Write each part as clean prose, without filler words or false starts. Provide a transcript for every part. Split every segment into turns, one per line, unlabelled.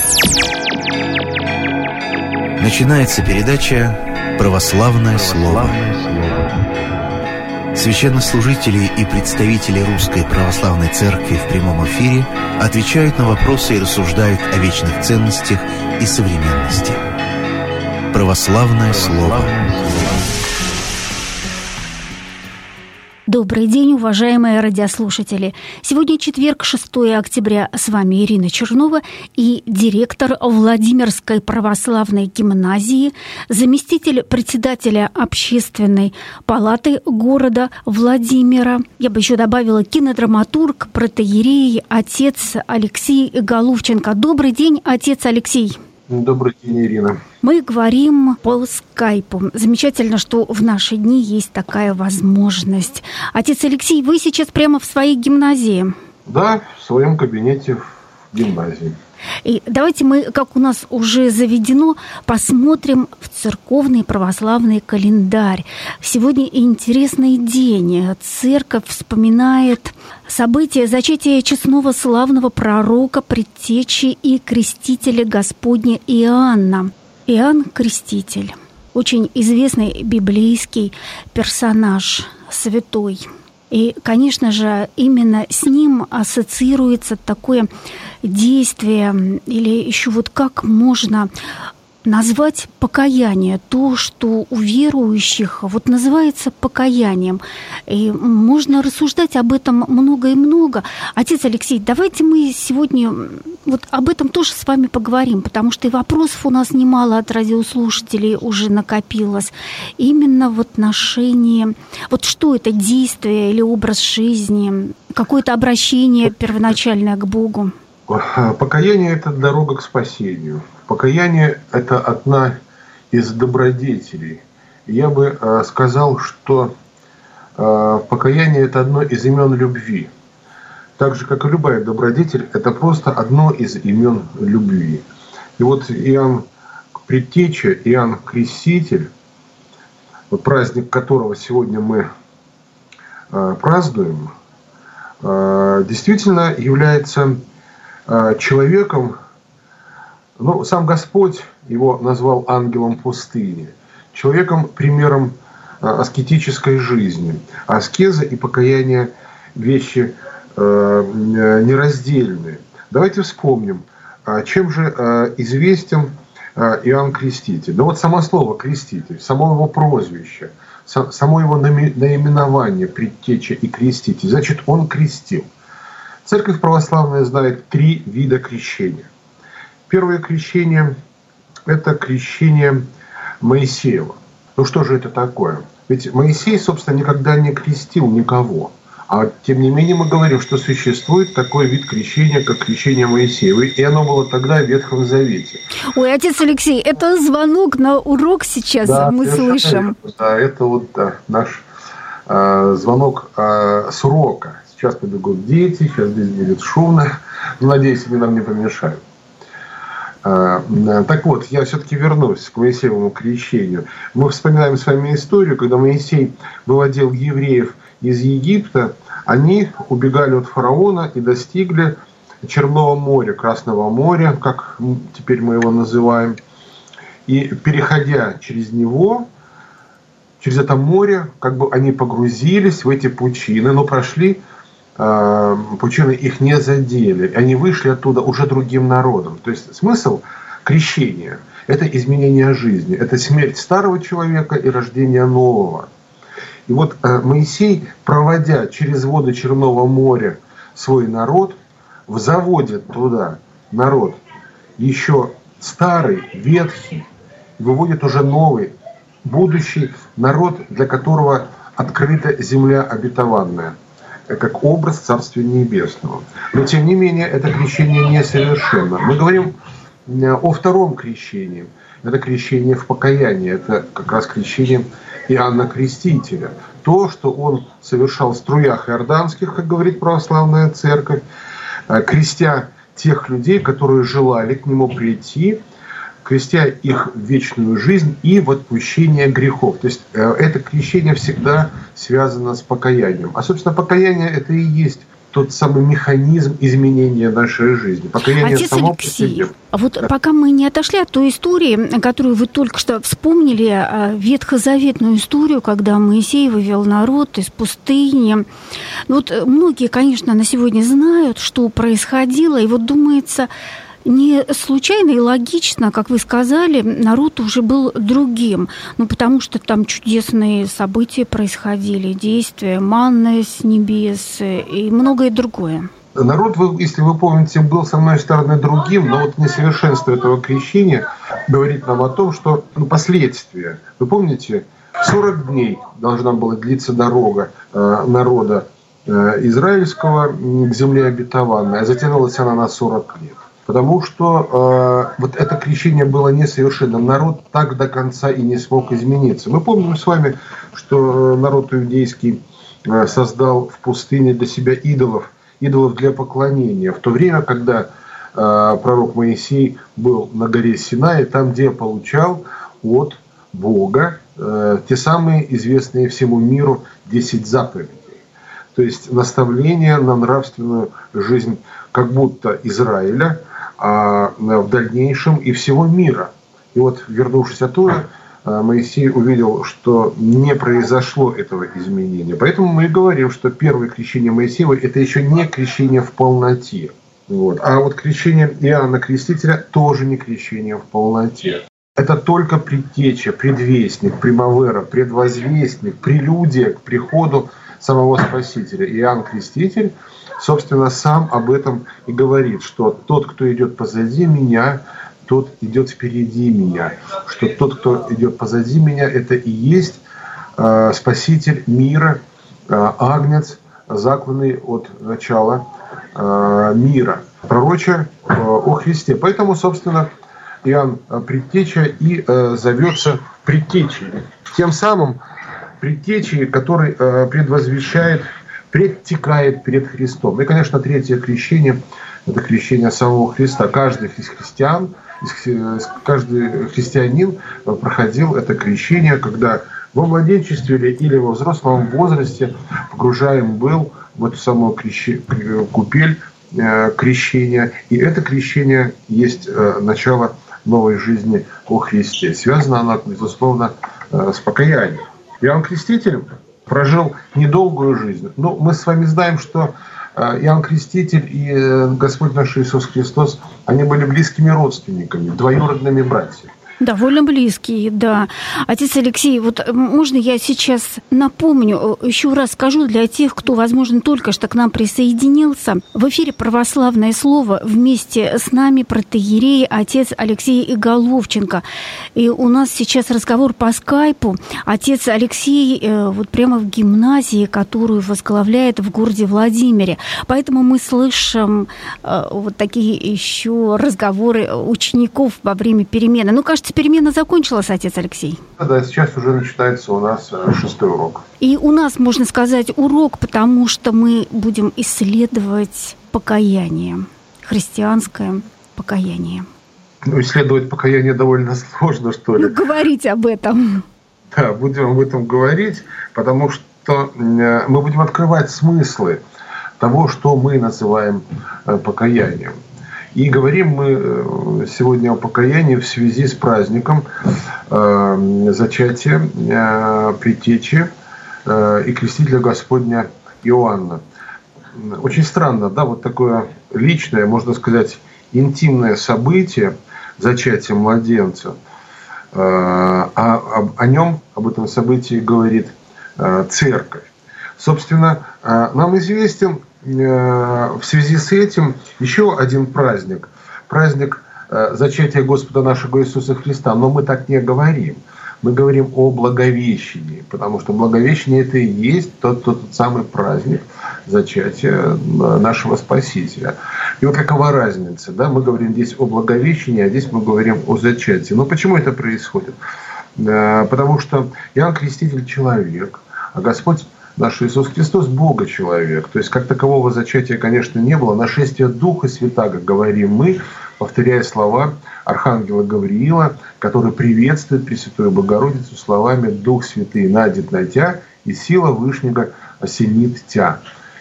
Начинается передача «Православное слово». Священнослужители и представители Русской Православной Церкви в прямом эфире отвечают на вопросы и рассуждают о вечных ценностях и современности. «Православное слово».
Добрый день, уважаемые радиослушатели. Сегодня четверг, 6 октября. С вами Ирина Чернова и директор Владимирской православной гимназии, заместитель председателя Общественной палаты города Владимира. Я бы еще добавила кинодраматург, протоиерей, отец Алексей Головченко. Добрый день, отец Алексей.
Добрый день, Ирина.
Мы говорим по скайпу. Замечательно, что в наши дни есть такая возможность. Отец Алексей, вы сейчас прямо в своей гимназии?
Да, в своем кабинете в гимназии.
И давайте мы, как у нас уже заведено, посмотрим в церковный православный календарь. Сегодня интересный день. Церковь вспоминает события зачатия честного славного пророка, предтечи и крестителя Господня Иоанна. Иоанн Креститель. Очень известный библейский персонаж, святой. И, конечно же, именно с ним ассоциируется такое действие, или еще вот как можно назвать покаяние, то, что у верующих вот называется покаянием. И можно рассуждать об этом много и много. Отец Алексей, давайте мы сегодня вот об этом тоже с вами поговорим, потому что и вопросов у нас немало от радиослушателей уже накопилось. Именно в отношении, вот что это действие или образ жизни, какое-то обращение первоначальное к Богу.
Покаяние – это дорога к спасению. Покаяние – это одна из добродетелей. Я бы сказал, что покаяние – это одно из имен любви. Так же, как и любая добродетель, это просто одно из имен любви. И вот Иоанн Предтеча, Иоанн Креститель, праздник которого сегодня мы празднуем, действительно является человеком, сам Господь его назвал ангелом пустыни, человеком, примером аскетической жизни. Аскеза и покаяние – вещи нераздельные. Давайте вспомним, чем же известен Иоанн Креститель. Да вот само слово «креститель», само его прозвище, само его наименование «предтеча» и «креститель», значит, он крестил. Церковь православная знает 3 вида крещения. Первое крещение – это крещение Моисеева. Ну что же это такое? Ведь Моисей, собственно, никогда не крестил никого. А тем не менее мы говорим, что существует такой вид крещения, как крещение Моисеева. И оно было тогда в Ветхом Завете.
Ой, отец Алексей, это звонок на урок сейчас, да, мы слышим.
Да, это вот наш звонок с урока. Сейчас побегут дети, сейчас здесь будет шумно. Надеюсь, они нам не помешают. Так вот, я все-таки вернусь к Моисеевому крещению. Мы вспоминаем с вами историю, когда Моисей выводил евреев из Египта, они убегали от фараона и достигли Черного моря, Красного моря, как теперь мы его называем. И переходя через него, через это море, как бы они погрузились в эти пучины, но прошли, пучины их не задели. Они вышли оттуда уже другим народом. То есть смысл крещения – это изменение жизни, это смерть старого человека и рождение нового. И вот Моисей, проводя через воды Черного моря свой народ, заводит туда народ еще старый, ветхий, выводит уже новый, будущий народ, для которого открыта земля обетованная, как образ Царствия Небесного. Но тем не менее это крещение несовершенно. Мы говорим о втором крещении. Это крещение в покаянии. Это как раз крещение Иоанна Крестителя. То, что он совершал в струях иорданских, как говорит православная церковь, крестя тех людей, которые желали к нему прийти, крестя их в вечную жизнь и в отпущение грехов. То есть это крещение всегда связано с покаянием. А, собственно, покаяние – это и есть тот самый механизм изменения нашей жизни. Покаяние
Отец
само
Алексей, вот пока мы не отошли от той истории, которую вы только что вспомнили, ветхозаветную историю, когда Моисей вывел народ из пустыни. Вот многие, конечно, на сегодня знают, что происходило, и вот думается, не случайно и логично, как вы сказали, народ уже был другим. Ну, потому что там чудесные события происходили, действия, манна с небес и многое другое.
Народ, если вы помните, был с одной стороны другим, но вот несовершенство этого крещения говорит нам о том, что последствия. Вы помните, 40 дней должна была длиться дорога народа израильского к земле обетованной, а затянулась она на 40 лет. Потому что вот это крещение было несовершенным. Народ так до конца и не смог измениться. Мы помним с вами, что народ иудейский создал в пустыне для себя идолов для поклонения. В то время, когда пророк Моисей был на горе Синай, там, где получал от Бога те самые известные всему миру 10 заповедей. То есть наставления на нравственную жизнь как будто Израиля, а в дальнейшем и всего мира. И вот, вернувшись оттуда, Моисей увидел, что не произошло этого изменения. Поэтому мы и говорим, что первое крещение Моисеева – это еще не крещение в полноте. Вот. А вот крещение Иоанна Крестителя тоже не крещение в полноте. Это только предтеча, предвестник, примавера, предвозвестник, прелюдия к приходу самого Спасителя. Иоанн Креститель, собственно, сам об этом и говорит, что тот, кто идет позади меня, тот идет впереди меня. Что тот, кто идет позади меня, это и есть Спаситель мира, Агнец, закланный от начала мира, пророча о Христе. Поэтому, собственно, Иоанн Предтеча и зовется Предтечей. Тем самым Предтечей, который предтекает перед Христом. И, конечно, третье крещение – это крещение самого Христа. Каждый христианин проходил это крещение, когда во младенчестве или во взрослом возрасте погружаем был в эту самую купель крещения. И это крещение есть начало новой жизни во Христе. Связано оно, безусловно, с покаянием. Иоанн Креститель прожил недолгую жизнь. Но мы с вами знаем, что Иоанн Креститель и Господь наш Иисус Христос, они были близкими родственниками, двоюродными братьями.
Довольно близкие, да. Отец Алексей, вот можно я сейчас напомню, еще раз скажу для тех, кто, возможно, только что к нам присоединился. В эфире «Православное слово», вместе с нами протоиерей отец Алексей Головченко. И у нас сейчас разговор по скайпу. Отец Алексей вот прямо в гимназии, которую возглавляет в городе Владимире. Поэтому мы слышим вот такие еще разговоры учеников во время перемены. Ну, кажется, перемена закончилась, отец Алексей?
Да, сейчас уже начинается у нас 6-й урок.
И у нас, можно сказать, урок, потому что мы будем исследовать покаяние, христианское покаяние.
Ну, исследовать покаяние довольно сложно, что ли.
Ну, говорите об этом.
Да, будем об этом говорить, потому что мы будем открывать смыслы того, что мы называем покаянием. И говорим мы сегодня о покаянии в связи с праздником зачатия, предтечи и крестителя Господня Иоанна. Очень странно, да, вот такое личное, можно сказать, интимное событие зачатия младенца. О нем, об этом событии говорит Церковь. Собственно, нам известен в связи с этим еще один праздник. Праздник зачатия Господа нашего Иисуса Христа. Но мы так не говорим. Мы говорим о Благовещении, потому что Благовещение – это и есть тот самый праздник зачатия нашего Спасителя. И вот какова разница? Да? Мы говорим здесь о Благовещении, а здесь мы говорим о зачатии. Но почему это происходит? Потому что Иоанн Креститель – человек, а Господь наш Иисус Христос – Бога-человек. То есть, как такового зачатия, конечно, не было. Нашествие Духа Святаго, говорим мы, повторяя слова архангела Гавриила, который приветствует Пресвятую Богородицу словами «Дух Святый надет на тя, и сила Вышнего осенит тя».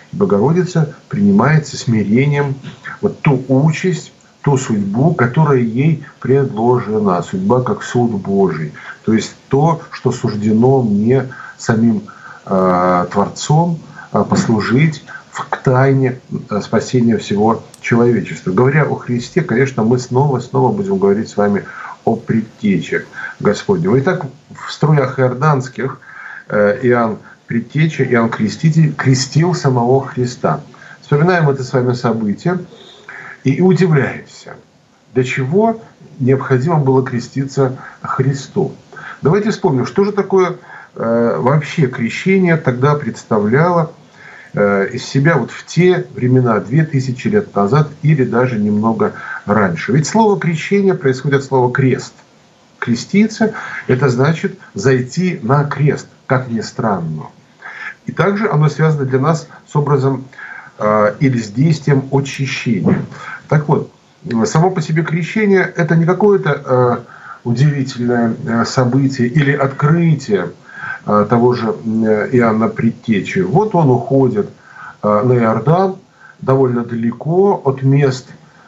Богородица принимает со смирением вот ту участь, ту судьбу, которая ей предложена. Судьба как суд Божий. То есть то, что суждено мне самим Творцом послужить к тайне спасения всего человечества. Говоря о Христе, конечно, мы снова будем говорить с вами о предтече Господнем. Итак, в струях иорданских Иоанн Предтеча, Иоанн Креститель крестил самого Христа. Вспоминаем это с вами событие и удивляемся, для чего необходимо было креститься Христу. Давайте вспомним, что же такое вообще крещение тогда представляло из себя вот в те времена, 2000 лет назад или даже немного раньше. Ведь слово крещение происходит от слова крест. Креститься – это значит зайти на крест, как ни странно. И также оно связано для нас с образом или с действием очищения. Так вот, само по себе крещение – это не какое-то удивительное событие или открытие того же Иоанна Предтечи. Вот он уходит на Иордан довольно далеко от мест,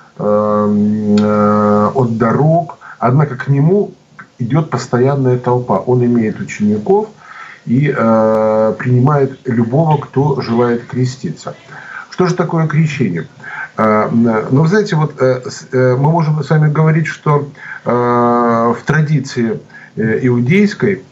от дорог, однако к нему идет постоянная толпа. Он имеет учеников и принимает любого, кто желает креститься. Что же такое крещение? Но вы знаете, вот мы можем с вами говорить, что в традиции иудейской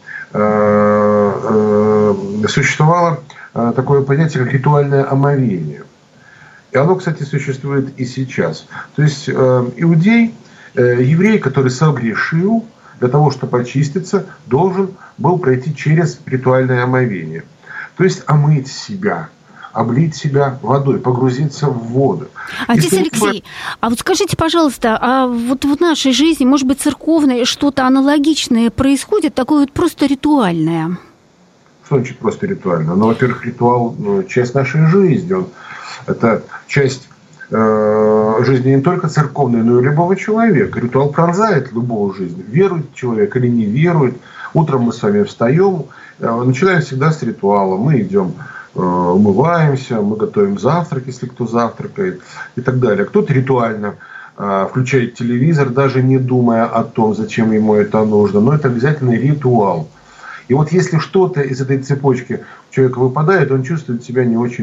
существовало такое понятие, как ритуальное омовение. И оно, кстати, существует и сейчас. То есть иудей, еврей, который согрешил, для того, чтобы очиститься, должен был пройти через ритуальное омовение. То есть омыть себя, облить себя водой, погрузиться в воду.
Отец Алексей, а вот скажите, пожалуйста, а вот в нашей жизни, может быть, церковной, что-то аналогичное происходит, такое вот просто ритуальное?
Что значит просто ритуальное? Ну, во-первых, ритуал – часть нашей жизни. Это часть жизни не только церковной, но и любого человека. Ритуал пронзает любую жизнь. Верует человек или не верует. Утром мы с вами встаем, начинаем всегда с ритуала. Мы идем, умываемся, мы готовим завтрак, если кто завтракает, и так далее. Кто-то ритуально включает телевизор, даже не думая о том, зачем ему это нужно. Но это обязательно ритуал. И вот если что-то из этой цепочки у человека выпадает, он чувствует себя не очень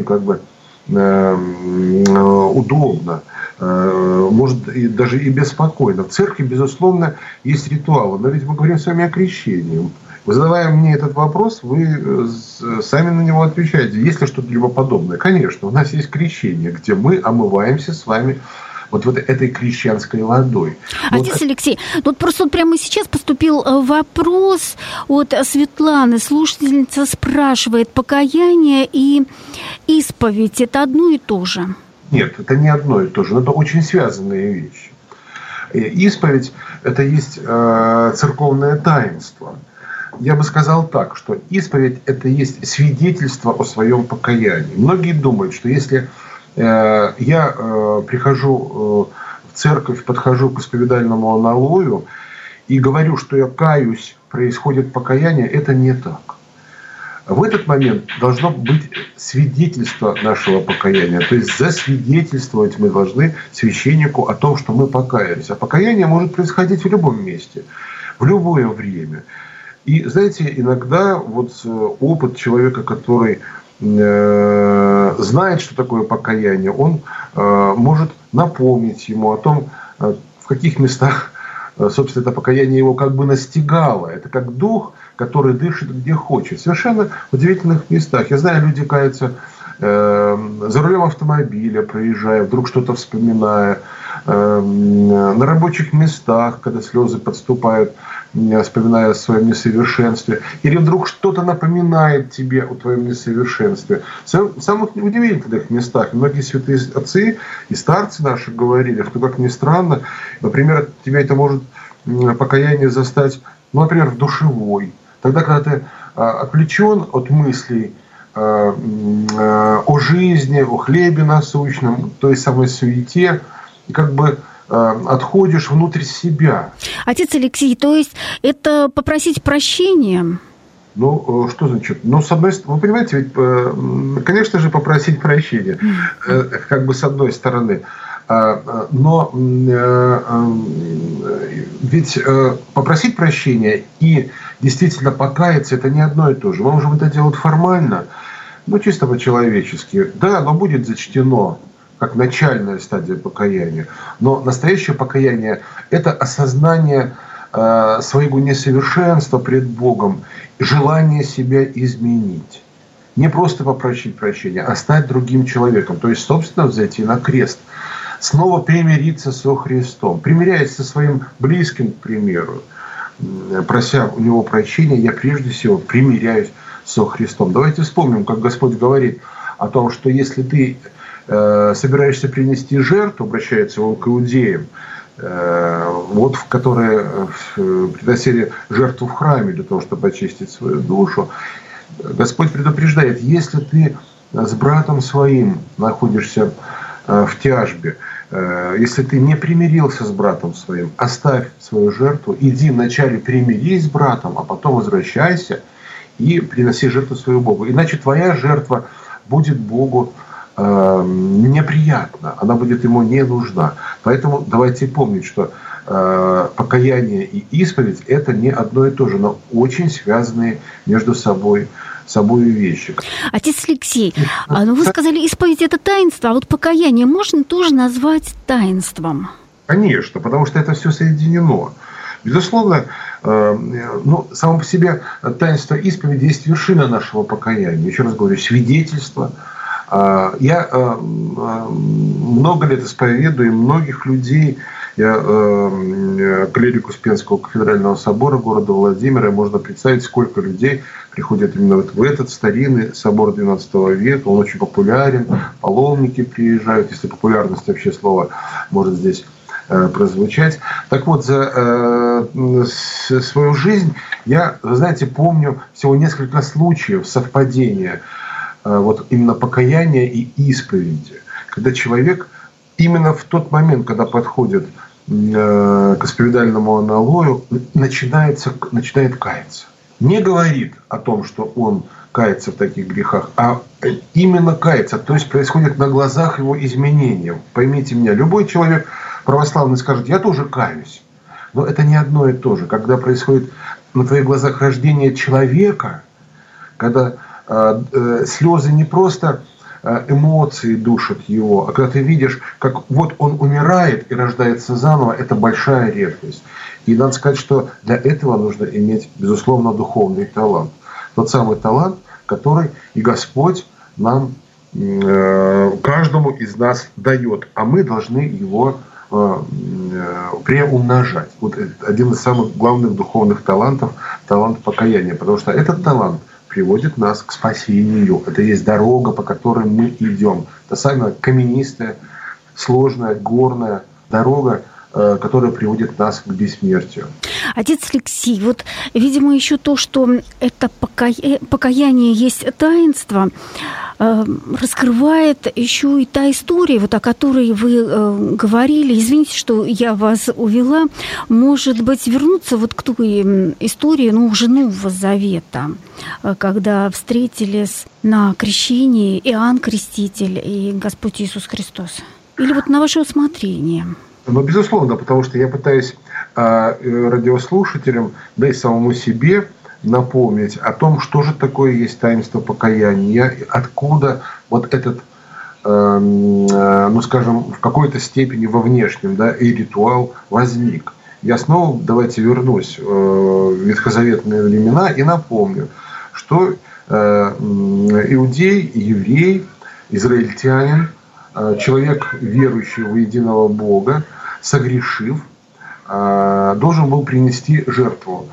удобно, может и даже и беспокойно. В церкви, безусловно, есть ритуалы, но ведь мы говорим с вами о крещении. Задавая мне этот вопрос, вы сами на него отвечаете. Есть ли что-то подобное? Конечно, у нас есть крещение, где мы омываемся с вами вот этой крещенской водой.
Отец Алексей, вот просто прямо сейчас поступил вопрос от Светланы. Слушательница спрашивает, покаяние и исповедь – это одно и то же?
Нет, это не одно и то же, но это очень связанные вещи. Исповедь – это есть церковное таинство. Я бы сказал так, что исповедь – это есть свидетельство о своем покаянии. Многие думают, что если я прихожу в церковь, подхожу к исповедальному аналою и говорю, что я каюсь, происходит покаяние, это не так. В этот момент должно быть свидетельство нашего покаяния. То есть засвидетельствовать мы должны священнику о том, что мы покаялись. А покаяние может происходить в любом месте, в любое время. И, знаете, иногда вот опыт человека, который знает, что такое покаяние, он может напомнить ему о том, в каких местах, собственно, это покаяние его как бы настигало. Это как дух, который дышит где хочет. Совершенно в удивительных местах. Я знаю, люди каются за рулем автомобиля, проезжая, вдруг что-то вспоминая, на рабочих местах, когда слезы подступают, вспоминая о своем несовершенстве, или вдруг что-то напоминает тебе о твоем несовершенстве. В самых удивительных местах многие святые отцы и старцы наши говорили, что, как ни странно, например, тебя это может покаяние застать, например, в душевой. Тогда, когда ты отвлечен от мыслей о жизни, о хлебе насущном, той самой суете, и как бы отходишь внутрь себя.
Отец Алексей, то есть это попросить прощения?
Ну, что значит? Ну, с одной стороны, вы понимаете, ведь, конечно же, попросить прощения, как бы с одной стороны. Но ведь попросить прощения и действительно покаяться – это не одно и то же. Мы можем это делать формально, ну, чисто по-человечески. Да, оно будет зачтено как начальная стадия покаяния. Но настоящее покаяние – это осознание своего несовершенства пред Богом, желание себя изменить. Не просто попросить прощения, а стать другим человеком. То есть, собственно, взойти на крест. Снова примириться со Христом. Примиряясь со своим близким, к примеру, прося у него прощения, я прежде всего примиряюсь со Христом. Давайте вспомним, как Господь говорит о том, что если ты собираешься принести жертву, обращается он к иудеям, вот в которые приносили жертву в храме для того, чтобы очистить свою душу, Господь предупреждает, если ты с братом своим находишься в тяжбе, если ты не примирился с братом своим, оставь свою жертву, иди вначале примирись с братом, а потом возвращайся и приноси жертву своему Богу. Иначе твоя жертва будет Богу неприятна, она будет ему не нужна. Поэтому давайте помнить, что покаяние и исповедь – это не одно и то же, но очень связанные между собой вещи.
Отец Алексей, вы сказали, исповедь – это таинство, а вот покаяние можно тоже назвать таинством?
Конечно, потому что это все соединено. Безусловно, само по себе таинство исповеди есть вершина нашего покаяния. Еще раз говорю, свидетельство. Я много лет исповедую, и многих людей, я клирик Успенского кафедрального собора города Владимира, можно представить, сколько людей приходят именно в этот старинный собор XII века, он очень популярен, паломники приезжают, если популярность вообще слова может здесь прозвучать. Так вот, за свою жизнь я, вы знаете, помню всего несколько случаев совпадения вот именно покаяния и исповеди, когда человек именно в тот момент, когда подходит к исповедальному аналою, начинает каяться. Не говорит о том, что он кается в таких грехах, а именно кается, то есть происходит на глазах его изменения. Поймите меня, любой человек православный скажет, я тоже каюсь, но это не одно и то же. Когда происходит на твоих глазах рождение человека, когда слезы не просто эмоции душат его, а когда ты видишь, как вот он умирает и рождается заново, это большая редкость. И надо сказать, что для этого нужно иметь, безусловно, духовный талант. Тот самый талант, который и Господь нам, каждому из нас дает, а мы должны его приумножать. Вот один из самых главных духовных талантов – талант покаяния, потому что этот талант приводит нас к спасению. Это есть дорога, по которой мы идем. Это самая каменистая, сложная, горная дорога, которая приводит нас к бессмертию.
Отец Алексей, вот, видимо, еще то, что это покаяние есть таинство, раскрывает еще и та история, вот о которой вы говорили. Извините, что я вас увела. Может быть, вернуться вот к той истории, уже Нового Завета, когда встретились на крещении Иоанн Креститель и Господь Иисус Христос. Или вот на ваше усмотрение?
Безусловно, потому что я пытаюсь радиослушателям, да и самому себе напомнить о том, что же такое есть таинство покаяния, откуда вот этот, скажем, в какой-то степени во внешнем, да, и ритуал возник. Я снова, давайте вернусь в ветхозаветные времена и напомню, что иудей, еврей, израильтянин, человек, верующий в единого Бога, согрешив, должен был принести жертву.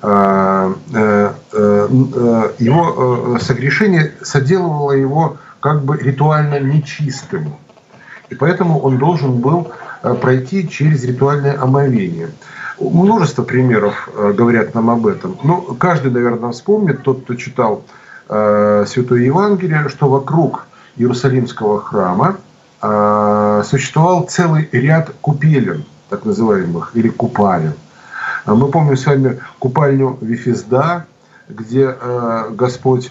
Его согрешение соделывало его как бы ритуально нечистым. И поэтому он должен был пройти через ритуальное омовение. Множество примеров говорят нам об этом. Каждый, наверное, вспомнит, тот, кто читал Святое Евангелие, что вокруг Иерусалимского храма существовал целый ряд купелин, так называемых, или купалин. Мы помним с вами купальню Вифезда, где Господь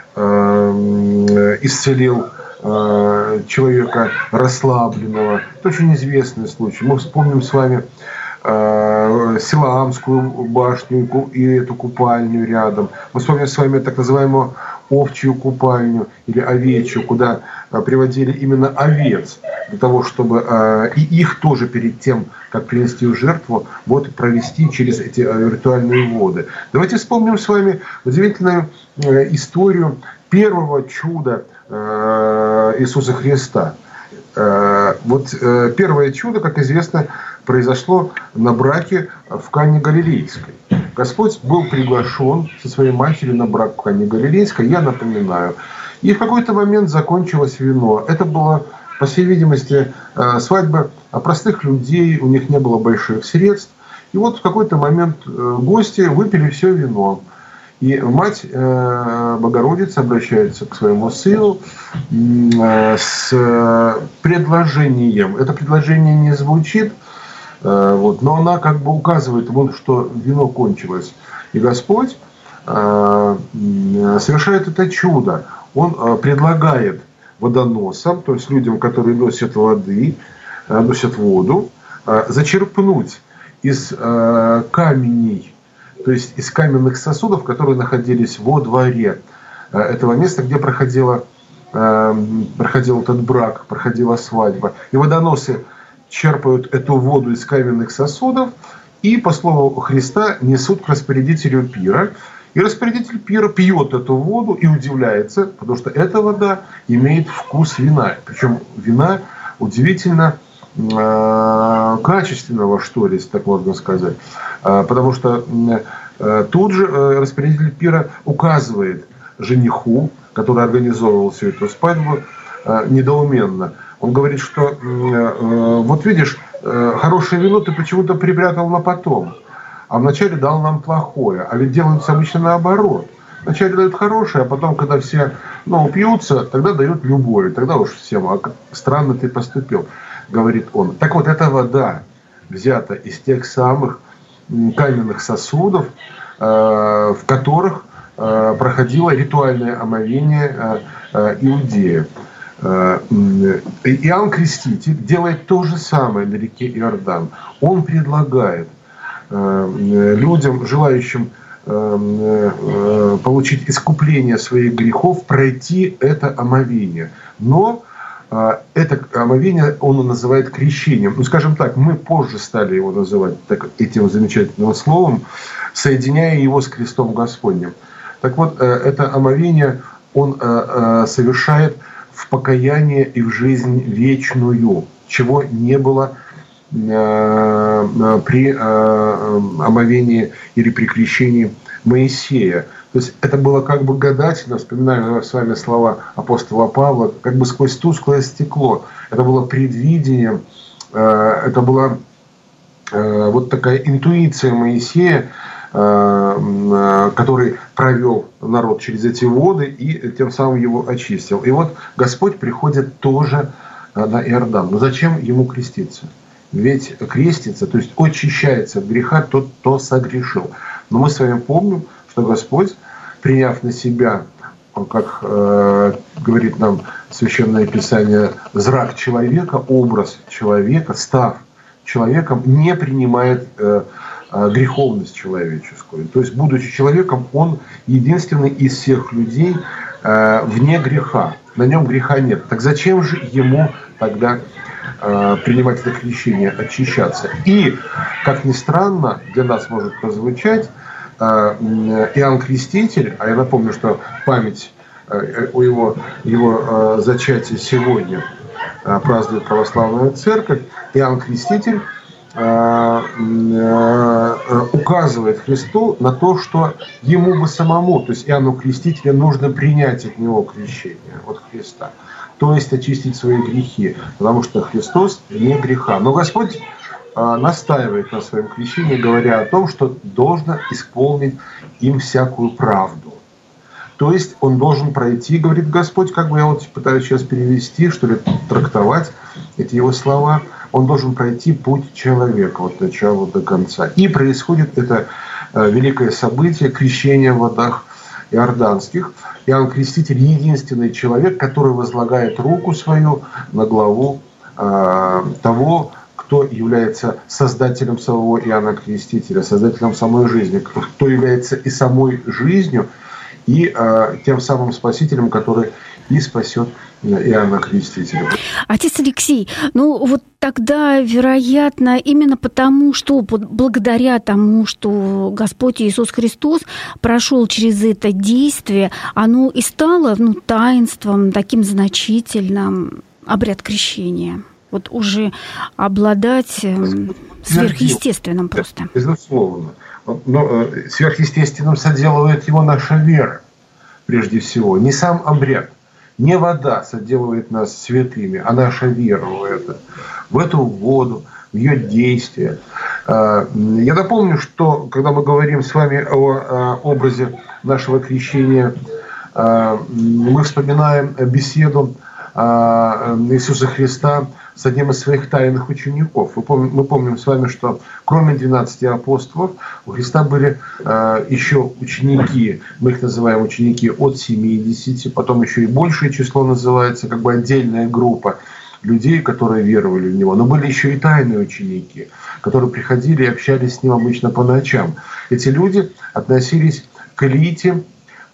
исцелил человека расслабленного. Это очень известный случай. Мы вспомним с вами Силаамскую башню и эту купальню рядом. Мы вспомним с вами так называемую овчью купальню или овечью, куда приводили именно овец для того, чтобы и их тоже перед тем, как принести в жертву, вот провести через эти ритуальные воды. Давайте вспомним с вами удивительную историю первого чуда Иисуса Христа. Вот первое чудо, как известно, произошло на браке в Кане Галилейской. Господь был приглашен со своей матерью на брак в Кане Галилейской, я напоминаю. И в какой-то момент закончилось вино. Это была, по всей видимости, свадьба простых людей, у них не было больших средств. И вот в какой-то момент гости выпили все вино. И мать Богородица обращается к своему сыну с предложением. Это предложение не звучит, но она как бы указывает ему, что вино кончилось. И Господь совершает это чудо. Он предлагает водоносам, то есть людям, которые носят воду, зачерпнуть из каменей, то есть из каменных сосудов, которые находились во дворе этого места, где проходил этот брак, проходила свадьба. И водоносы черпают эту воду из каменных сосудов и, по слову Христа, несут к распорядителю пира. И распорядитель пира пьет эту воду и удивляется, потому что эта вода имеет вкус вина. Причем вина удивительно качественного, что ли, если так можно сказать. Потому что тут же распорядитель пира указывает жениху, который организовывал всю эту свадьбу, недоуменно. Он говорит, что вот видишь, хорошее вино ты почему-то припрятал на потом, а вначале дал нам плохое. А ведь делается обычно наоборот. Вначале дают хорошее, а потом, когда все упьются, тогда дают любое. Тогда уж всем, а странно ты поступил, говорит он. Так вот, эта вода взята из тех самых каменных сосудов, в которых проходило ритуальное омовение иудеев. Иоанн Креститель делает то же самое на реке Иордан. Он предлагает людям, желающим получить искупление своих грехов, пройти это омовение. Но это омовение он называет крещением. Скажем так, мы позже стали его называть этим замечательным словом, соединяя его с крестом Господним. Так вот, это омовение он совершает в покаяние и в жизнь вечную, чего не было при омовении или при крещении Моисея. То есть это было как бы гадательно, вспоминаю с вами слова апостола Павла, как бы сквозь тусклое стекло. Это было предвидение, это была вот такая интуиция Моисея, который провел народ через эти воды и тем самым его очистил. И вот Господь приходит тоже на Иордан. Но зачем ему креститься? Ведь крестится, то есть очищается от греха тот, кто согрешил. Но мы с вами помним, что Господь, приняв на себя, как говорит нам Священное Писание, зрак человека, образ человека, став человеком, не принимает греховность человеческую. То есть, будучи человеком, он единственный из всех людей вне греха. На нем греха нет. Так зачем же ему тогда принимать это крещение, очищаться? И, как ни странно, для нас может прозвучать, Иоанн Креститель, а я напомню, что память о его зачатии сегодня празднует Православная Церковь, Иоанн Креститель указывает Христу на то, что ему бы самому, то есть Иоанну Крестителю, нужно принять от него крещение, от Христа, то есть очистить свои грехи, потому что Христос не греха. Но Господь настаивает на своем крещении, говоря о том, что должно исполнить им всякую правду. То есть он должен пройти, говорит Господь, как бы я вот пытаюсь сейчас перевести, что ли, трактовать эти его слова, он должен пройти путь человека от начала до конца. И происходит это великое событие крещения в водах иорданских. Иоанн Креститель – единственный человек, который возлагает руку свою на главу того, кто является создателем самого Иоанна Крестителя, создателем самой жизни, кто является и самой жизнью, и тем самым спасителем, который и спасет Иоанна Крестителя.
Отец Алексей, ну вот тогда, вероятно, именно потому, что благодаря тому, что Господь Иисус Христос прошел через это действие, оно и стало таинством таким значительным, обряд крещения. Вот уже обладать сверхъестественным просто.
Безусловно. Но сверхъестественным соделывает его наша вера, прежде всего. Не сам обряд, не вода соделывает нас святыми, а наша вера в эту воду, в ее действие. Я напомню, что когда мы говорим с вами о образе нашего крещения, мы вспоминаем беседу Иисуса Христа с одним из своих тайных учеников. Мы помним с вами, что кроме 12 апостолов у Христа были еще ученики, мы их называем ученики от 70, потом еще и большее число называется, как бы отдельная группа людей, которые веровали в Него. Но были еще и тайные ученики, которые приходили и общались с Ним обычно по ночам. Эти люди относились к элите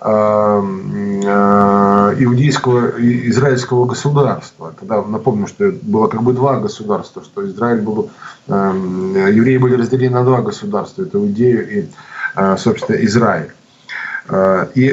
иудейского и израильского государства. Тогда напомню, что было как бы два государства, что Израиль был, евреи были разделены на два государства, это Иудею и, собственно, Израиль. И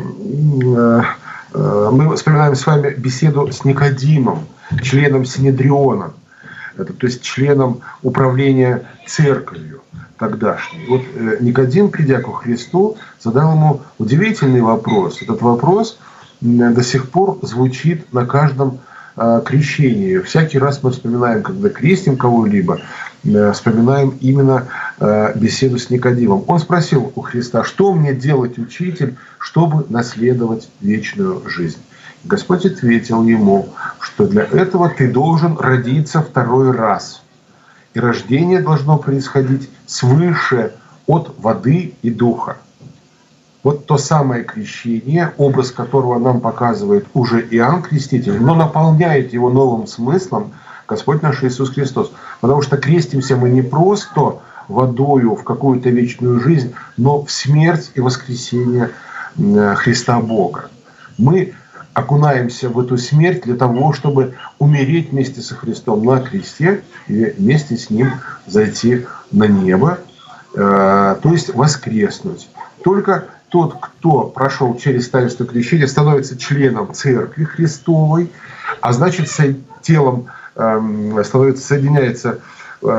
мы вспоминаем с вами беседу с Никодимом, членом Синедриона, то есть членом управления церковью тогдашней. Вот Никодим, придя ко Христу, задал ему удивительный вопрос. Этот вопрос до сих пор звучит на каждом крещении. Всякий раз мы вспоминаем, когда крестим кого-либо, вспоминаем именно беседу с Никодимом. Он спросил у Христа: что мне делать, учитель, чтобы наследовать вечную жизнь? Господь ответил ему, что для этого ты должен родиться второй раз. И рождение должно происходить свыше от воды и духа. Вот то самое крещение, образ которого нам показывает уже Иоанн Креститель, но наполняет его новым смыслом Господь наш Иисус Христос. Потому что крестимся мы не просто водою в какую-то вечную жизнь, но в смерть и воскресение Христа Бога. Мы окунаемся в эту смерть для того, чтобы умереть вместе со Христом на кресте и вместе с Ним зайти на небо, то есть воскреснуть. Только тот, кто прошел через таинство крещения, становится членом Церкви Христовой, а значит, телом становится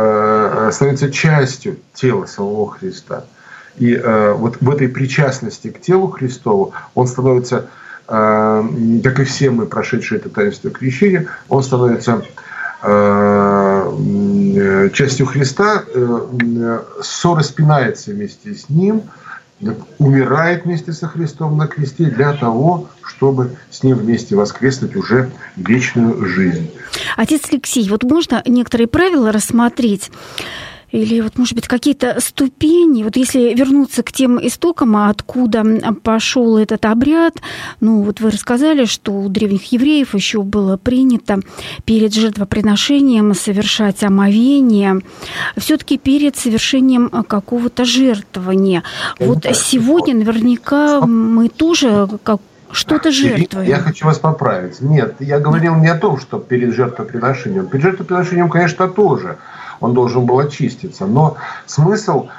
частью тела самого Христа. И вот в этой причастности к телу Христову он становится, как и все мы, прошедшие это таинство крещения, он становится частью Христа, сораспинается вместе с Ним, умирает вместе со Христом на кресте для того, чтобы с Ним вместе воскреснуть уже в вечную жизнь.
Отец Алексей, вот можно некоторые правила рассмотреть? Или, вот, может быть, какие-то ступени, вот если вернуться к тем истокам, откуда пошел этот обряд, вот вы рассказали, что у древних евреев еще было принято перед жертвоприношением совершать омовение, все-таки перед совершением какого-то жертвования. Вот сегодня наверняка мы тоже что-то жертвуем.
Я хочу вас поправить. Нет, я говорил не о том, что перед жертвоприношением. Перед жертвоприношением, конечно, тоже. Он должен был очиститься. Но смысл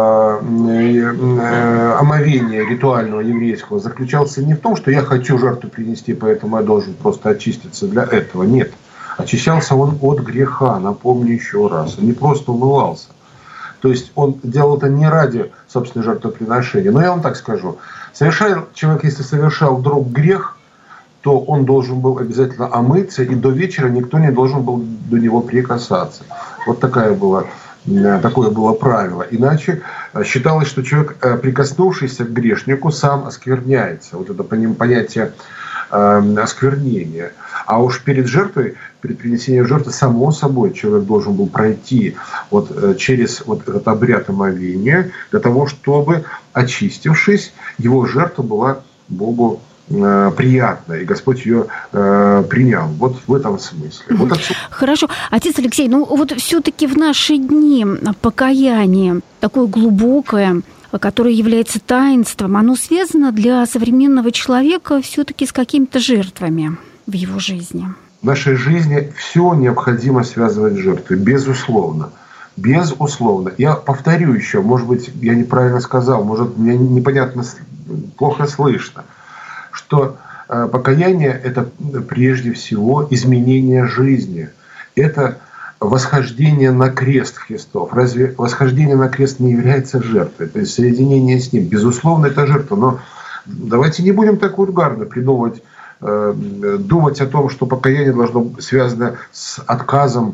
омовения ритуального еврейского заключался не в том, что я хочу жертву принести, поэтому я должен просто очиститься для этого. Нет. Очищался он от греха, напомню еще раз. Он не просто умывался. То есть он делал это не ради собственной жертвоприношения. Но я вам так скажу. Человек, если совершал вдруг грех, то он должен был обязательно омыться, и до вечера никто не должен был до него прикасаться. Вот такое было правило. Иначе считалось, что человек, прикоснувшийся к грешнику, сам оскверняется. Вот это понятие осквернения. А уж перед жертвой, перед принесением жертвы, само собой, человек должен был пройти через этот обряд омовения для того, чтобы, очистившись, его жертва была Богу приятно, и Господь ее принял. Вот в этом смысле.
Хорошо. Отец Алексей, все-таки в наши дни покаяние такое глубокое, которое является таинством, оно связано для современного человека все-таки с какими-то жертвами в его жизни?
В нашей жизни все необходимо связывать с жертвой, безусловно. Безусловно. Я повторю еще, может быть, я неправильно сказал, может, мне непонятно, плохо слышно, что покаяние – это прежде всего изменение жизни. Это восхождение на крест Христов. Разве восхождение на крест не является жертвой? То есть соединение с Ним. Безусловно, это жертва. Но давайте не будем так вульгарно придумывать, думать о том, что покаяние должно быть связано с отказом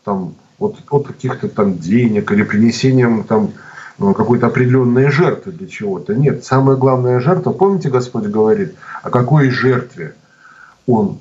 от каких-то денег или принесением какой-то определенной жертвы для чего-то. Нет, самая главная жертва, помните, Господь говорит, о какой жертве Он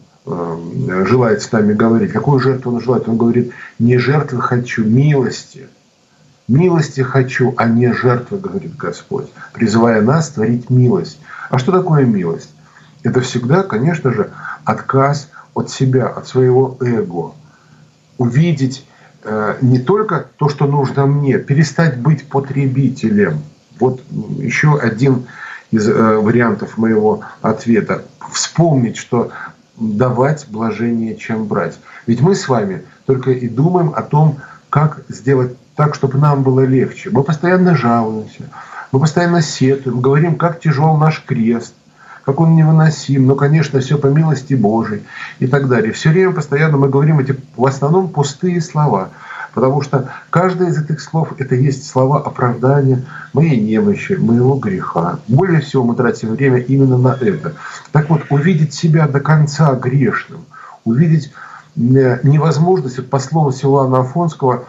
желает с нами говорить. Какую жертву Он желает? Он говорит, не жертвы хочу, милости. Милости хочу, а не жертвы, говорит Господь, призывая нас творить милость. А что такое милость? Это всегда, конечно же, отказ от себя, от своего эго. Увидеть не только то, что нужно мне, перестать быть потребителем. Вот еще один из вариантов моего ответа. Вспомнить, что давать блажение, чем брать. Ведь мы с вами только и думаем о том, как сделать так, чтобы нам было легче. Мы постоянно жалуемся, мы постоянно сетуем, говорим, как тяжел наш крест, как он невыносим, но, конечно, все по милости Божией и так далее. Все время постоянно мы говорим эти в основном пустые слова, потому что каждое из этих слов – это есть слова оправдания моей немощи, моего греха. Более всего мы тратим время именно на это. Так вот, увидеть себя до конца грешным, увидеть невозможность, по слову Силуана Афонского,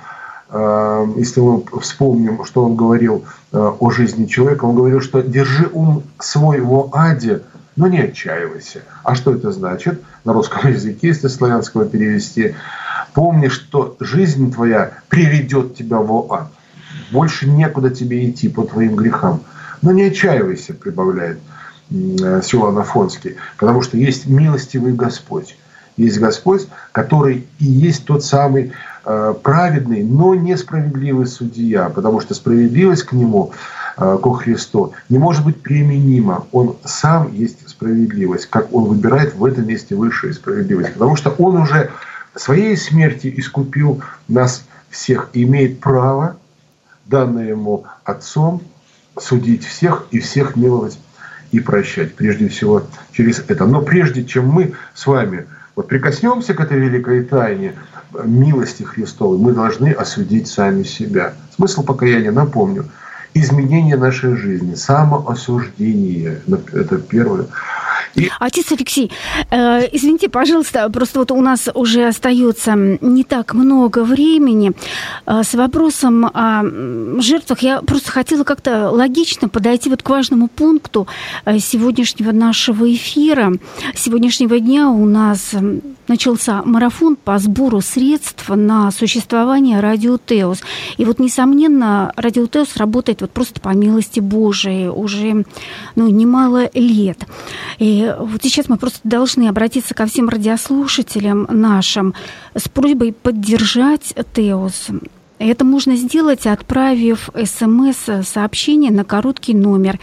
если мы вспомним, что он говорил о жизни человека, он говорил, что держи ум свой в аде, но не отчаивайся. А что это значит? На русском языке, если славянского перевести, помни, что жизнь твоя приведет тебя в ад. Больше некуда тебе идти по твоим грехам. Но не отчаивайся, прибавляет Силуан Афонский, потому что есть милостивый Господь. Есть Господь, который и есть тот самый праведный, но несправедливый судья, потому что справедливость к Нему, ко Христу, не может быть применима. Он сам есть справедливость, как Он выбирает в этом месте высшую справедливость, потому что Он уже своей смертью искупил нас всех и имеет право, данное Ему Отцом, судить всех и всех миловать и прощать, прежде всего через это. Но прежде чем мы с вами прикоснемся к этой великой тайне милости Христовой, мы должны осудить сами себя. Смысл покаяния, напомню, изменение нашей жизни, самоосуждение. Это первое.
Отец Алексей, извините, пожалуйста, просто у нас уже остается не так много времени. С вопросом о жертвах я просто хотела как-то логично подойти к важному пункту сегодняшнего нашего эфира. Сегодняшнего дня у нас начался марафон по сбору средств на существование Радио Теос. И несомненно, Радио Теос работает просто по милости Божией уже немало лет. И сейчас мы просто должны обратиться ко всем радиослушателям нашим с просьбой поддержать Теос. Это можно сделать, отправив СМС-сообщение на короткий номер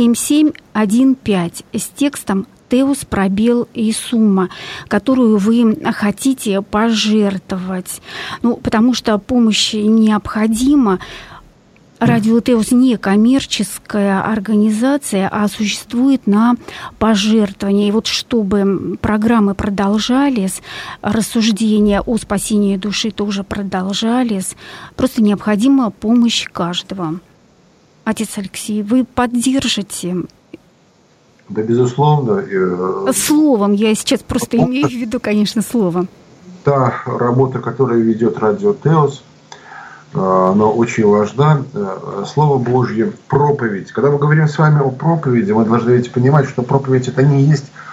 7715 с текстом «Теос, пробел и сумма», которую вы хотите пожертвовать. Потому что помощь необходима. Радио Теос не коммерческая организация, а существует на пожертвования. И чтобы программы продолжались, рассуждения о спасении души тоже продолжались, просто необходима помощь каждого. Отец Алексей, вы поддержите?
Да, безусловно.
Словом, я сейчас просто имею в виду, конечно, словом.
Та работа, которую ведет Радио Теос, она очень важна. Слово Божье, проповедь. Когда мы говорим с вами о проповеди, мы должны ведь понимать, что проповедь – это не есть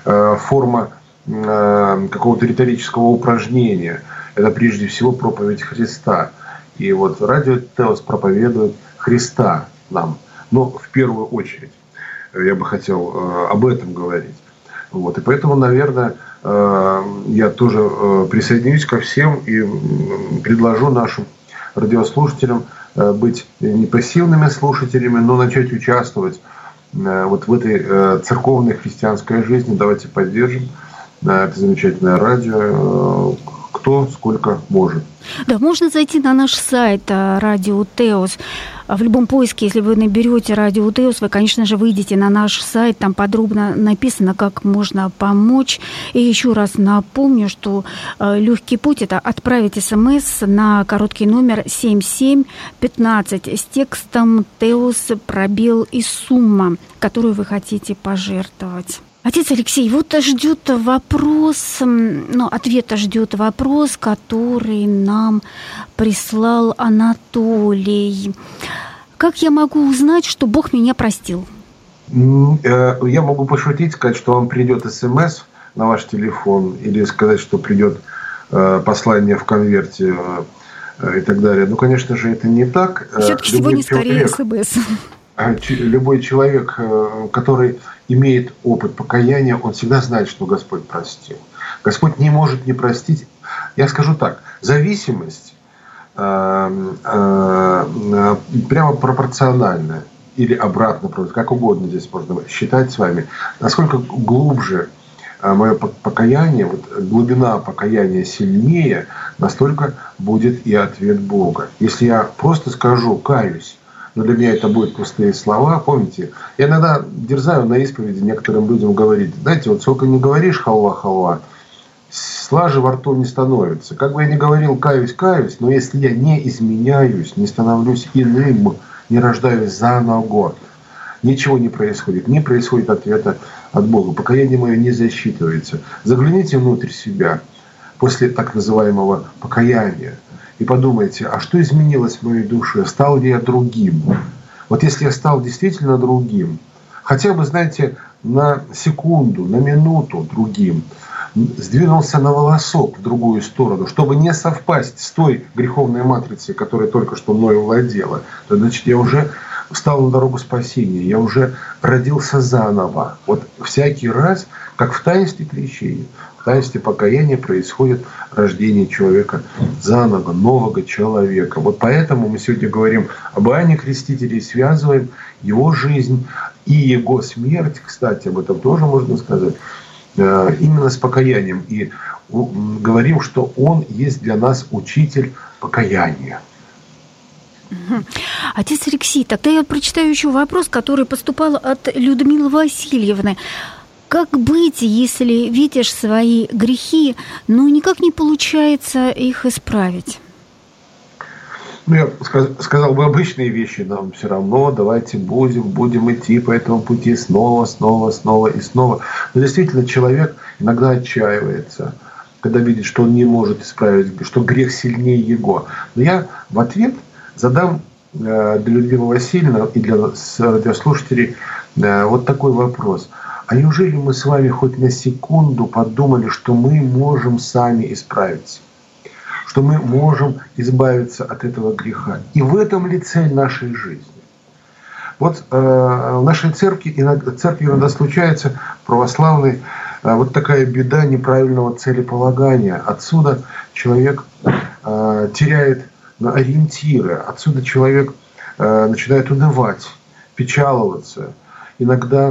форма какого-то риторического упражнения. Это прежде всего проповедь Христа. И вот радио Теос проповедует Христа нам. Но в первую очередь я бы хотел об этом говорить. Вот. И поэтому, наверное, я тоже присоединюсь ко всем и предложу нашим радиослушателям быть не пассивными слушателями, но начать участвовать вот в этой церковной христианской жизни. Давайте поддержим это замечательное радио, кто сколько может.
Да, можно зайти на наш сайт Радио Теос. В любом поиске, если вы наберете Радио Теос, вы, конечно же, выйдете на наш сайт, там подробно написано, как можно помочь. И еще раз напомню, что легкий путь – это отправить СМС на короткий номер 7715 с текстом «Теос, пробел и сумма», которую вы хотите пожертвовать. Отец Алексей, вот ждет вопрос, ответа ждет вопрос, который нам прислал Анатолий. Как я могу узнать, что Бог меня простил?
Я могу пошутить, сказать, что вам придет СМС на ваш телефон, или сказать, что придет послание в конверте и так далее. Конечно же, это не так.
Все-таки сегодня скорее СМС.
Любой человек, который имеет опыт покаяния, он всегда знает, что Господь простил. Господь не может не простить. Я скажу так, зависимость прямо пропорциональная или обратно, как угодно здесь можно считать с вами, насколько глубже мое покаяние, вот глубина покаяния сильнее, настолько будет и ответ Бога. Если я просто скажу «каюсь», но для меня это будут пустые слова. Помните, я иногда дерзаю на исповеди некоторым людям говорить: знаете, вот сколько не говоришь халва, слаже во рту не становится. Как бы я ни говорил каюсь, но если я не изменяюсь, не становлюсь иным, не рождаюсь заново, ничего не происходит. Не происходит ответа от Бога. Покаяние мое не засчитывается. Загляните внутрь себя после так называемого покаяния. И подумайте, а что изменилось в моей душе? Стал ли я другим? Вот если я стал действительно другим, хотя бы, знаете, на секунду, на минуту другим, сдвинулся на волосок в другую сторону, чтобы не совпасть с той греховной матрицей, которая только что мною владела, то, значит, я уже встал на дорогу спасения, я уже родился заново. Вот всякий раз, как в таинстве крещения, в таинстве покаяния происходит рождение человека заново, нового человека. Вот поэтому мы сегодня говорим об Иоанне Крестителе и связываем его жизнь и его смерть, кстати, об этом тоже можно сказать, именно с покаянием. И говорим, что он есть для нас учитель покаяния.
Отец Алексей, тогда я прочитаю еще вопрос, который поступал от Людмилы Васильевны. Как быть, если видишь свои грехи, но никак не получается их исправить?
Я сказал бы обычные вещи, нам все равно, давайте будем идти по этому пути снова и снова. Но действительно, человек иногда отчаивается, когда видит, что он не может исправить, что грех сильнее его. Но я в ответ задам для Людмилы Васильевны и для радиослушателей вот такой вопрос. А неужели мы с вами хоть на секунду подумали, что мы можем сами исправиться? Что мы можем избавиться от этого греха? И в этом ли цель нашей жизни? Вот в нашей церкви иногда случается, православной, вот такая беда неправильного целеполагания. Отсюда человек теряет ориентиры, отсюда человек начинает унывать, печаловаться, иногда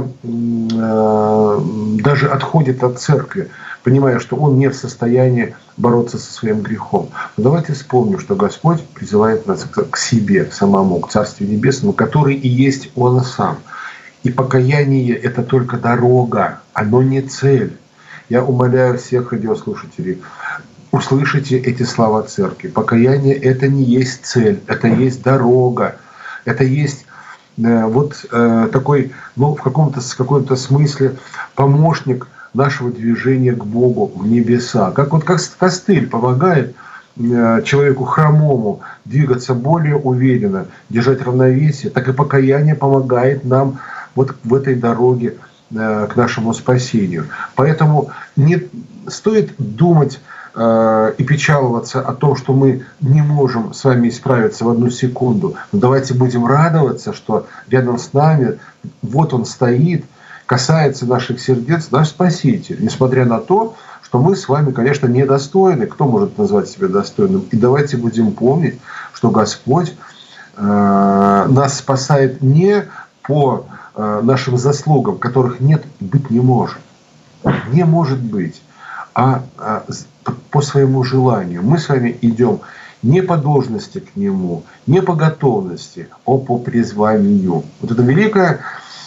даже отходит от церкви, понимая, что он не в состоянии бороться со своим грехом. Но давайте вспомним, что Господь призывает нас к себе самому, к Царству Небесному, который и есть Он сам. И покаяние – это только дорога, оно не цель. Я умоляю всех радиослушателей, услышите эти слова церкви. Покаяние – это не есть цель, это есть дорога, это есть такой, в каком-то смысле помощник нашего движения к Богу в небеса. Как костыль помогает человеку хромому двигаться более уверенно, держать равновесие, так и покаяние помогает нам вот в этой дороге к нашему спасению. Поэтому не стоит думать и печаловаться о том, что мы не можем с вами исправиться в одну секунду. Но давайте будем радоваться, что рядом с нами, вот он стоит, касается наших сердец, наш Спаситель. Несмотря на то, что мы с вами, конечно, недостойны. Кто может назвать себя достойным? И давайте будем помнить, что Господь нас спасает не по нашим заслугам, которых нет и быть не может. Не может быть. А по своему желанию. Мы с вами идем не по должности к Нему, не по готовности, а по призванию. Вот это великая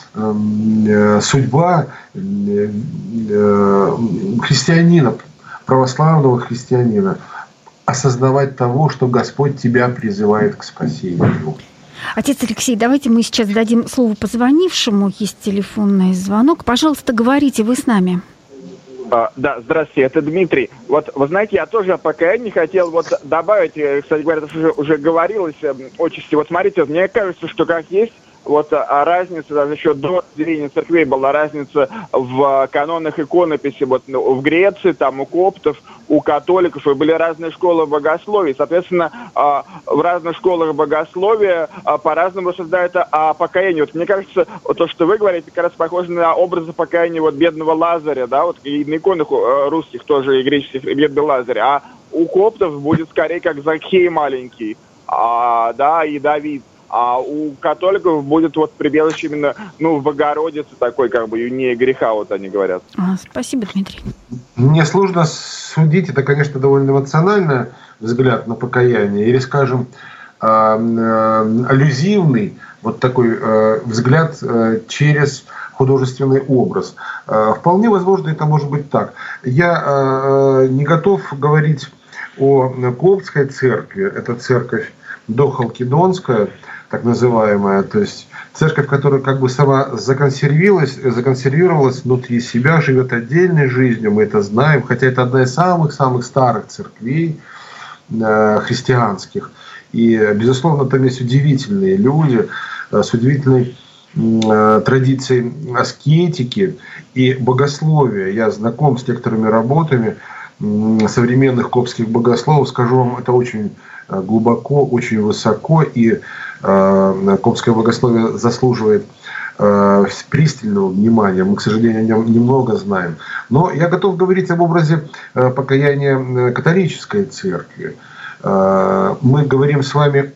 судьба христианина, православного христианина, осознавать того, что Господь тебя призывает к спасению.
Отец Алексей, давайте мы сейчас дадим слово позвонившему. Есть телефонный звонок. Пожалуйста, говорите, вы с нами.
Да, здравствуйте, это Дмитрий. Вот, вы знаете, я тоже о покаянии хотел добавить, кстати говоря, это уже говорилось отчасти. Вот смотрите, мне кажется, что как есть разница, даже еще до разделения церквей была разница в канонах иконописи. В Греции, там у коптов, у католиков, и были разные школы богословия. Соответственно, в разных школах богословия по-разному рассуждают о покаянии. Мне кажется, то, что вы говорите, как раз похоже на образы покаяния бедного Лазаря, да, и на иконах русских тоже и греческих бедный Лазарь. А у коптов будет скорее как Закхей маленький, да, и Давид. А у католиков будет прибежище именно, в Богородице такой, юнее греха, они говорят.
Спасибо, Дмитрий.
Мне сложно судить, это, конечно, довольно эмоциональный взгляд на покаяние, или, скажем, аллюзивный такой взгляд через художественный образ. Вполне возможно, это может быть так. Я не готов говорить о коптской церкви, это церковь дохалкидонская, так называемая, то есть церковь, которая сама законсервировалась внутри себя, живет отдельной жизнью, мы это знаем, хотя это одна из самых-самых старых церквей христианских. И, безусловно, там есть удивительные люди с удивительной традицией аскетики и богословия. Я знаком с некоторыми работами современных коптских богословов, скажу вам, это очень глубоко, очень высоко, и коптское богословие заслуживает пристального внимания. Мы, к сожалению, о нем немного знаем. Но я готов говорить об образе покаяния католической церкви. Мы говорим с вами,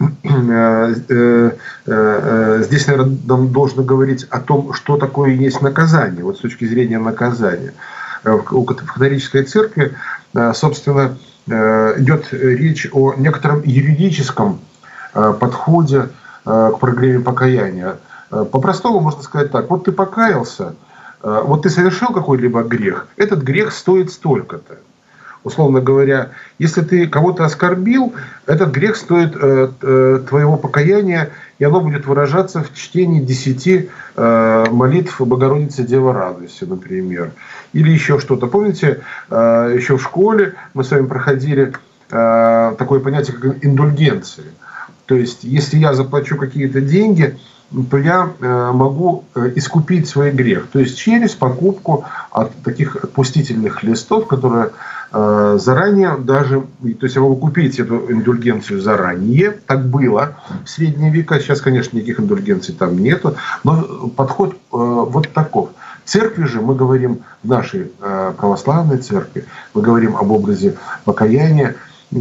здесь, наверное, нам должно говорить о том, что такое есть наказание, с точки зрения наказания. В католической церкви, собственно, идет речь о некотором юридическом подходе к проблеме покаяния. По-простому можно сказать так: ты покаялся, ты совершил какой-либо грех, этот грех стоит столько-то. Условно говоря, если ты кого-то оскорбил, этот грех стоит твоего покаяния, и оно будет выражаться в чтении 10 молитв Богородицы Дева Радуйся, например. Или еще что-то. Помните, еще в школе мы с вами проходили такое понятие, как индульгенции. То есть, если я заплачу какие-то деньги, то я могу искупить свой грех. То есть, через покупку от таких отпустительных листов, которые заранее даже... То есть, я могу купить эту индульгенцию заранее. Так было в средние века. Сейчас, конечно, никаких индульгенций там нету. Но подход таков. В церкви же мы говорим, в нашей православной церкви, мы говорим об образе покаяния,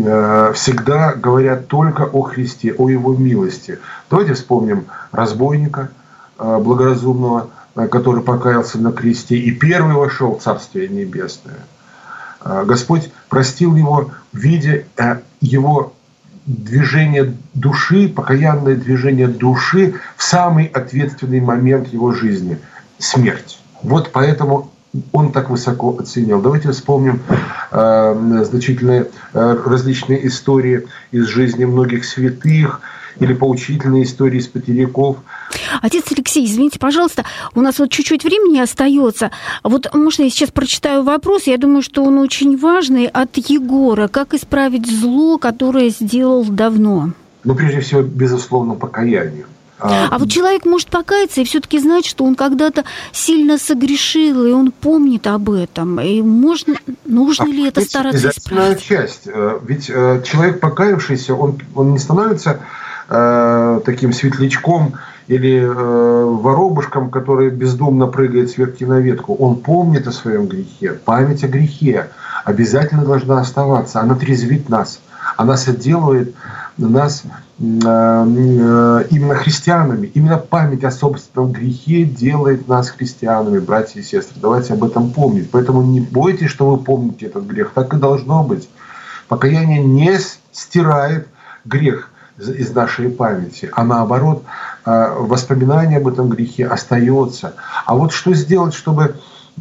всегда говорят только о Христе, о Его милости. Давайте вспомним разбойника благоразумного, который покаялся на кресте и первый вошел в Царствие Небесное. Господь простил его, видя его движение души, покаянное движение души в самый ответственный момент его жизни – смерть. Поэтому он так высоко оценил. Давайте вспомним значительные различные истории из жизни многих святых или поучительные истории из потеряков.
Отец Алексей, извините, пожалуйста, у нас чуть-чуть времени остается. Можно я сейчас прочитаю вопрос? Я думаю, что он очень важный, от Егора. Как исправить зло, которое сделал давно?
Прежде всего, безусловно, покаяние.
А вот человек может покаяться и все-таки знать, что он когда-то сильно согрешил, и он помнит об этом. И нужно ли это стараться исправить?
Часть. Ведь человек, покаявшийся, он не становится таким светлячком или воробушком, который бездумно прыгает с ветки на ветку. Он помнит о своем грехе. Память о грехе обязательно должна оставаться. Она трезвит нас. Она делает нас именно христианами. Именно память о собственном грехе делает нас христианами, братья и сестры. Давайте об этом помнить. Поэтому не бойтесь, что вы помните этот грех. Так и должно быть. Покаяние не стирает грех из нашей памяти, а наоборот, воспоминание об этом грехе остается. А вот что сделать, чтобы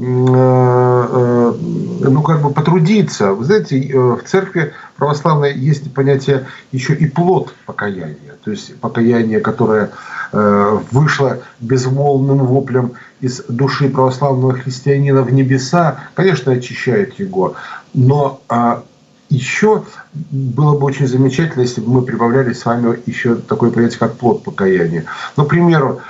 потрудиться? Вы знаете, в церкви православной есть понятие еще и плод покаяния. То есть покаяние, которое вышло безмолвным воплем из души православного христианина в небеса, конечно, очищает его. Но еще было бы очень замечательно, если бы мы прибавляли с вами еще такое понятие, как плод покаяния. Ну, к примеру,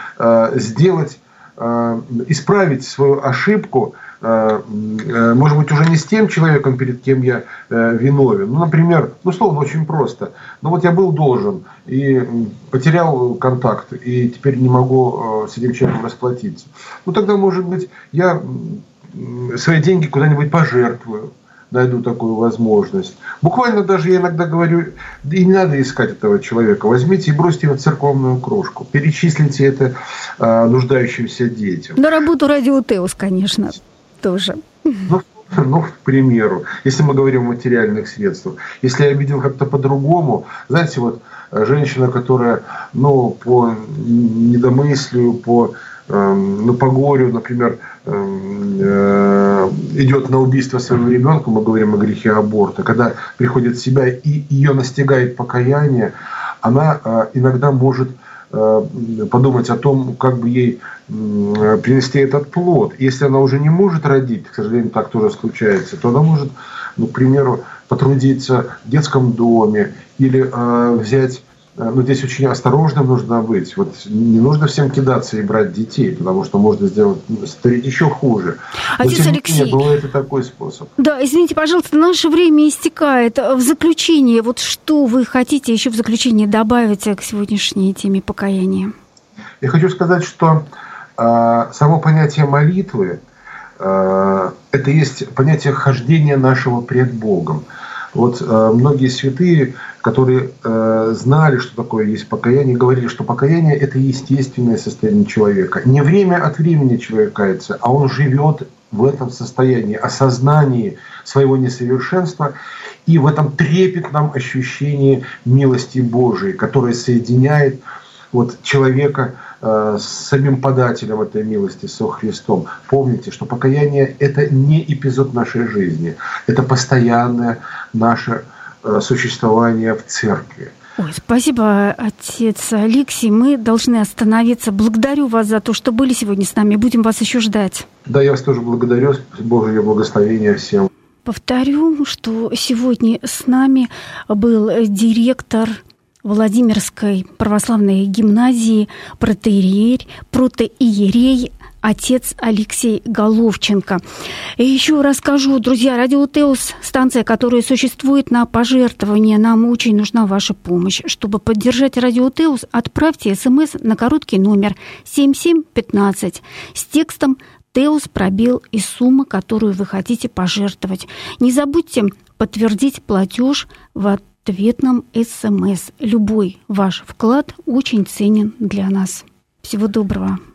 исправить свою ошибку, может быть, уже не с тем человеком, перед кем я виновен. Ну, например, условно, очень просто. Ну, вот я был должен и потерял контакт, и теперь не могу с этим человеком расплатиться. Ну, тогда, может быть, я свои деньги куда-нибудь пожертвую. Найду такую возможность. Буквально даже я иногда говорю, и не надо искать этого человека. Возьмите и бросьте его в церковную кружку. Перечислите это нуждающимся детям.
На работу Радио Теос, конечно, тоже.
Ну, к примеру, если мы говорим о материальных средствах. Если я видел как-то по-другому, знаете, вот женщина, которая, по недомыслию, по горю, например, идет на убийство своего ребенка, мы говорим о грехе аборта, когда приходит в себя и ее настигает покаяние, она иногда может подумать о том, как бы ей принести этот плод. Если она уже не может родить, к сожалению, так тоже случается, то она может, к примеру, потрудиться в детском доме или взять. Здесь очень осторожным нужно быть. Вот не нужно всем кидаться и брать детей, потому что можно створить еще хуже.
Отец Алексей,
бывает и такой способ.
Да, извините, пожалуйста, наше время истекает. В заключение, вот что вы хотите еще в заключение добавить к сегодняшней теме покаяния?
Я хочу сказать, что само понятие молитвы это есть понятие хождения нашего пред Богом. Вот многие святые, которые знали, что такое есть покаяние, говорили, что покаяние – это естественное состояние человека. Не время от времени человек кается, а он живет в этом состоянии, осознании своего несовершенства и в этом трепетном ощущении милости Божией, которая соединяет человека с самим подателем этой милости, со Христом. Помните, что покаяние – это не эпизод нашей жизни, это постоянное наше существование в церкви.
Ой, спасибо, отец Алексей. Мы должны остановиться. Благодарю вас за то, что были сегодня с нами. Будем вас еще ждать.
Да, я вас тоже благодарю. Божье благословение всем.
Повторю, что сегодня с нами был директор Владимирской православной гимназии, протоиерей отец Алексей Головченко. И еще расскажу, друзья, Радио Теос, станция, которая существует на пожертвование. Нам очень нужна ваша помощь. Чтобы поддержать Радио Теос, отправьте СМС на короткий номер 7715 с текстом «Теос пробел» и сумма, которую вы хотите пожертвовать. Не забудьте подтвердить платеж в ответном СМС. Любой ваш вклад очень ценен для нас. Всего доброго.